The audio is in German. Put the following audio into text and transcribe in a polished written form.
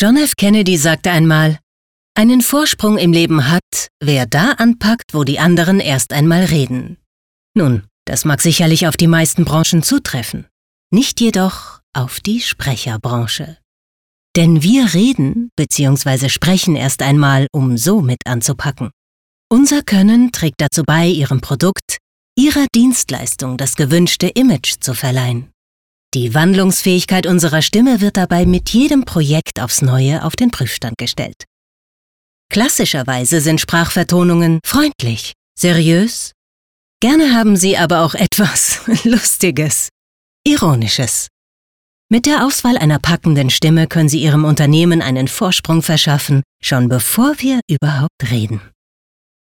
John F. Kennedy sagte einmal, einen Vorsprung im Leben hat, wer da anpackt, wo die anderen erst einmal reden. Nun, das mag sicherlich auf die meisten Branchen zutreffen, nicht jedoch auf die Sprecherbranche. Denn wir reden bzw. sprechen erst einmal, um so mit anzupacken. Unser Können trägt dazu bei, Ihrem Produkt, Ihrer Dienstleistung das gewünschte Image zu verleihen. Die Wandlungsfähigkeit unserer Stimme wird dabei mit jedem Projekt aufs Neue auf den Prüfstand gestellt. Klassischerweise sind Sprachvertonungen freundlich, seriös. Gerne haben sie aber auch etwas Lustiges, Ironisches. Mit der Auswahl einer packenden Stimme können Sie Ihrem Unternehmen einen Vorsprung verschaffen, schon bevor wir überhaupt reden.